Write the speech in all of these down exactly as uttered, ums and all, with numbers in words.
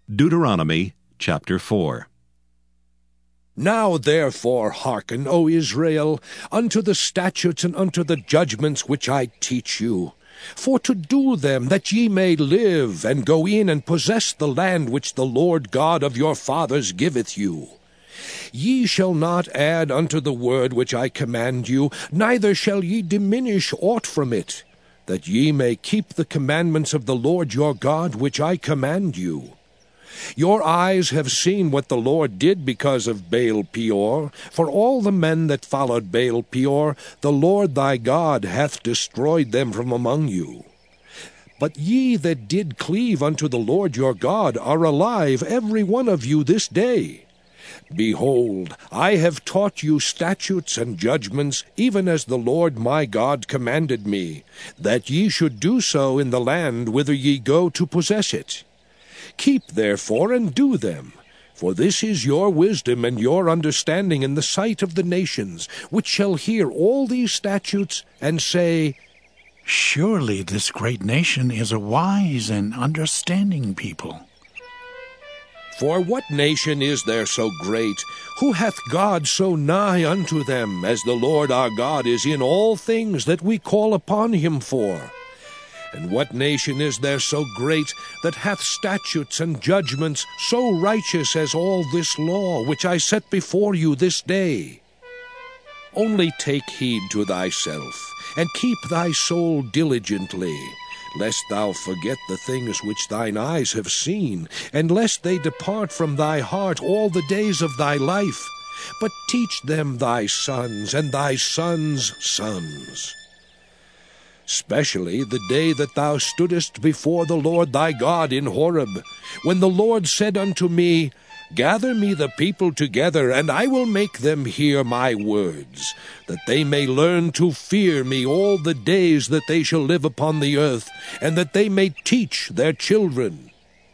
Deuteronomy chapter four. Now therefore hearken, O Israel, unto the statutes and unto the judgments which I teach you, for to do them, that ye may live, and go in and possess the land which the Lord God of your fathers giveth you. Ye shall not add unto the word which I command you, neither shall ye diminish aught from it, that ye may keep the commandments of the Lord your God which I command you. Your eyes have seen what the Lord did because of Baal Peor. For all the men that followed Baal Peor, the Lord thy God hath destroyed them from among you. But ye that did cleave unto the Lord your God are alive, every one of you this day. Behold, I have taught you statutes and judgments, even as the Lord my God commanded me, that ye should do so in the land whither ye go to possess it. Keep therefore and do them, for this is your wisdom and your understanding in the sight of the nations, which shall hear all these statutes, and say, Surely this great nation is a wise and understanding people. For what nation is there so great, who hath God so nigh unto them, as the Lord our God is in all things that we call upon him for? And what nation is there so great, that hath statutes and judgments so righteous as all this law, which I set before you this day? Only take heed to thyself, and keep thy soul diligently, lest thou forget the things which thine eyes have seen, and lest they depart from thy heart all the days of thy life. But teach them thy sons, and thy sons' sons. Specially the day that thou stoodest before the Lord thy God in Horeb, when the Lord said unto me, Gather me the people together, and I will make them hear my words, that they may learn to fear me all the days that they shall live upon the earth, and that they may teach their children.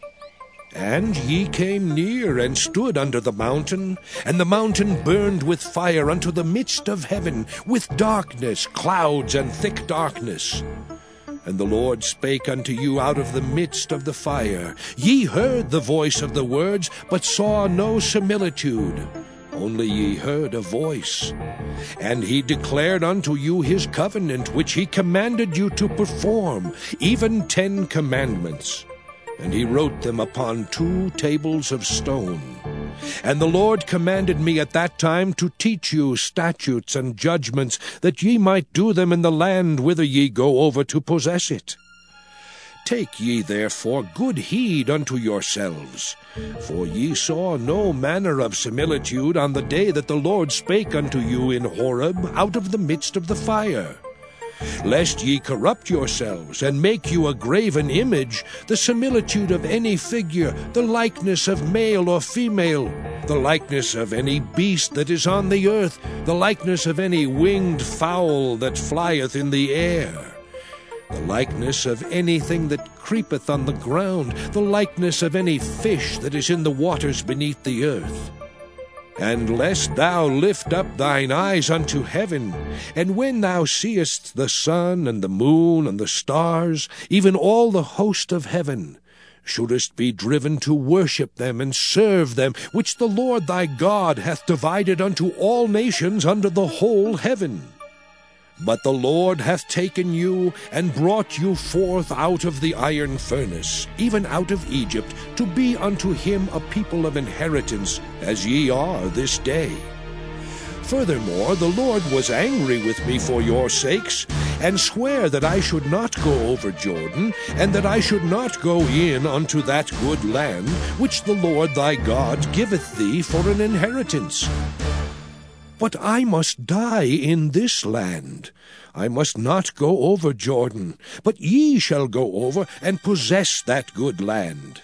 And ye came near and stood under the mountain, and the mountain burned with fire unto the midst of heaven, with darkness, clouds, and thick darkness. And the Lord spake unto you out of the midst of the fire. Ye heard the voice of the words, but saw no similitude, only ye heard a voice. And he declared unto you his covenant, which he commanded you to perform, even ten commandments. And he wrote them upon two tables of stone. And the Lord commanded me at that time to teach you statutes and judgments, that ye might do them in the land whither ye go over to possess it. Take ye therefore good heed unto yourselves, for ye saw no manner of similitude on the day that the Lord spake unto you in Horeb out of the midst of the fire. Lest ye corrupt yourselves, and make you a graven image, the similitude of any figure, the likeness of male or female, the likeness of any beast that is on the earth, the likeness of any winged fowl that flieth in the air, the likeness of anything that creepeth on the ground, the likeness of any fish that is in the waters beneath the earth. And lest thou lift up thine eyes unto heaven, and when thou seest the sun and the moon and the stars, even all the host of heaven, shouldest be driven to worship them and serve them, which the Lord thy God hath divided unto all nations under the whole heaven. But the Lord hath taken you, and brought you forth out of the iron furnace, even out of Egypt, to be unto him a people of inheritance, as ye are this day. Furthermore, the Lord was angry with me for your sakes, and sware that I should not go over Jordan, and that I should not go in unto that good land, which the Lord thy God giveth thee for an inheritance. But I must die in this land. I must not go over Jordan, but ye shall go over and possess that good land.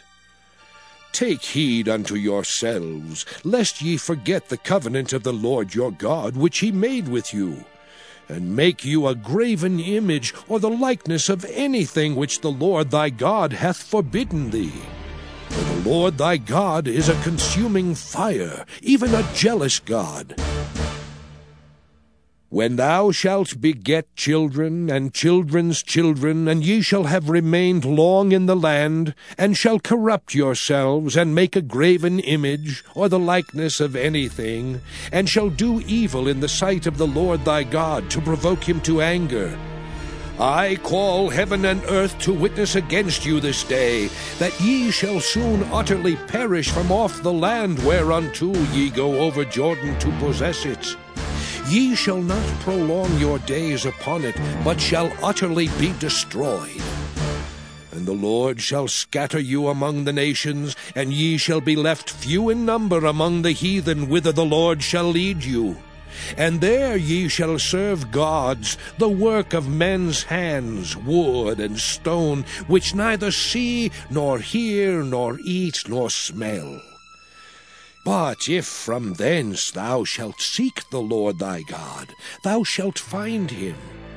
Take heed unto yourselves, lest ye forget the covenant of the Lord your God, which he made with you, and make you a graven image, or the likeness of anything which the Lord thy God hath forbidden thee. For the Lord thy God is a consuming fire, even a jealous God. When thou shalt beget children, and children's children, and ye shall have remained long in the land, and shall corrupt yourselves, and make a graven image, or the likeness of anything, and shall do evil in the sight of the Lord thy God, to provoke him to anger, I call heaven and earth to witness against you this day, that ye shall soon utterly perish from off the land whereunto ye go over Jordan to possess it. Ye shall not prolong your days upon it, but shall utterly be destroyed. And the Lord shall scatter you among the nations, and ye shall be left few in number among the heathen whither the Lord shall lead you. And there ye shall serve gods, the work of men's hands, wood and stone, which neither see, nor hear, nor eat, nor smell. But if from thence thou shalt seek the Lord thy God, thou shalt find him.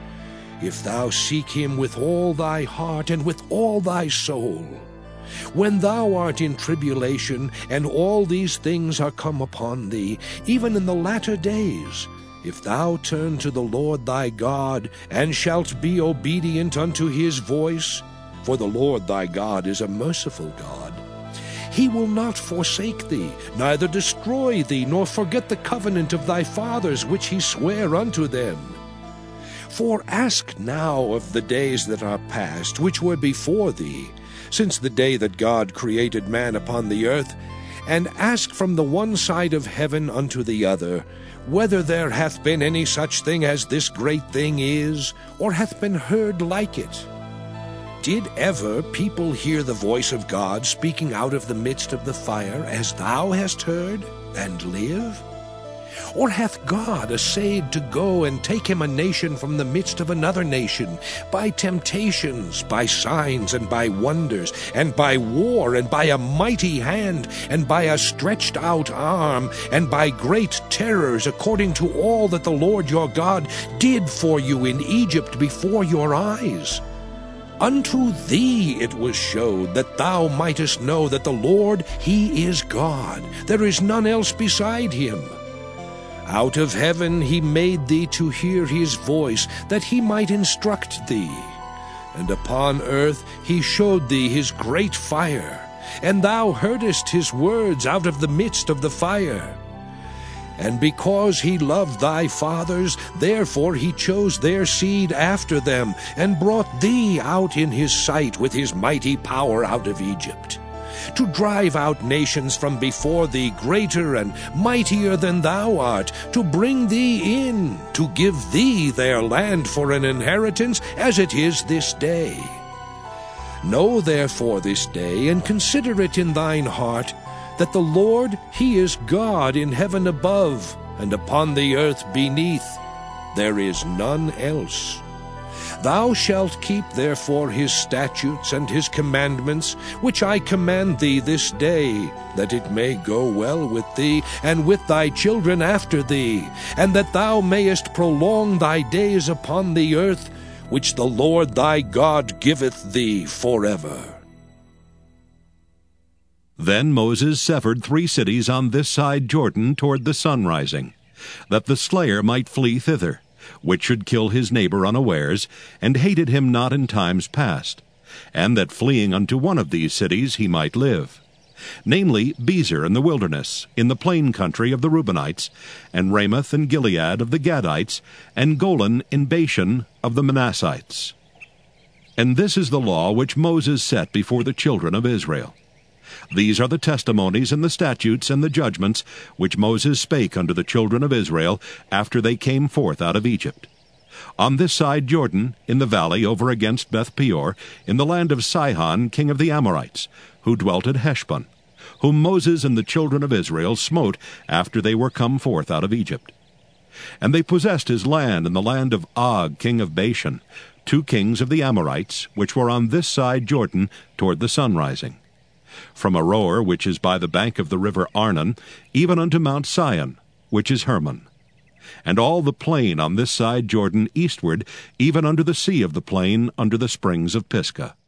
If thou seek him with all thy heart and with all thy soul. When thou art in tribulation, and all these things are come upon thee, even in the latter days, if thou turn to the Lord thy God, and shalt be obedient unto his voice, for the Lord thy God is a merciful God, he will not forsake thee, neither destroy thee, nor forget the covenant of thy fathers which he sware unto them. For ask now of the days that are past, which were before thee, since the day that God created man upon the earth, and ask from the one side of heaven unto the other, whether there hath been any such thing as this great thing is, or hath been heard like it. Did ever people hear the voice of God speaking out of the midst of the fire, as thou hast heard, and live? Or hath God essayed to go and take him a nation from the midst of another nation, by temptations, by signs, and by wonders, and by war, and by a mighty hand, and by a stretched out arm, and by great terrors, according to all that the Lord your God did for you in Egypt before your eyes? Unto thee it was showed, that thou mightest know that the Lord, he is God. There is none else beside him. Out of heaven he made thee to hear his voice, that he might instruct thee. And upon earth he showed thee his great fire, and thou heardest his words out of the midst of the fire. And because he loved thy fathers, therefore he chose their seed after them, and brought thee out in his sight with his mighty power out of Egypt, to drive out nations from before thee greater and mightier than thou art, to bring thee in, to give thee their land for an inheritance, as it is this day. Know therefore this day, and consider it in thine heart, that the Lord, he is God in heaven above, and upon the earth beneath. There is none else. Thou shalt keep therefore his statutes and his commandments, which I command thee this day, that it may go well with thee, and with thy children after thee, and that thou mayest prolong thy days upon the earth, which the Lord thy God giveth thee forever. Then Moses severed three cities on this side Jordan toward the sun rising, that the slayer might flee thither, which should kill his neighbor unawares, and hated him not in times past, and that fleeing unto one of these cities he might live, namely Bezer in the wilderness, in the plain country of the Reubenites, and Ramoth and Gilead of the Gadites, and Golan in Bashan of the Manassites. And this is the law which Moses set before the children of Israel. These are the testimonies and the statutes and the judgments which Moses spake unto the children of Israel after they came forth out of Egypt. On this side Jordan, in the valley over against Beth Peor, in the land of Sihon king of the Amorites, who dwelt at Heshbon, whom Moses and the children of Israel smote after they were come forth out of Egypt. And they possessed his land in the land of Og king of Bashan, two kings of the Amorites, which were on this side Jordan toward the sun rising, from Aroer, which is by the bank of the river Arnon, even unto Mount Sion, which is Hermon, and all the plain on this side Jordan eastward, even unto the sea of the plain under the springs of Pisgah.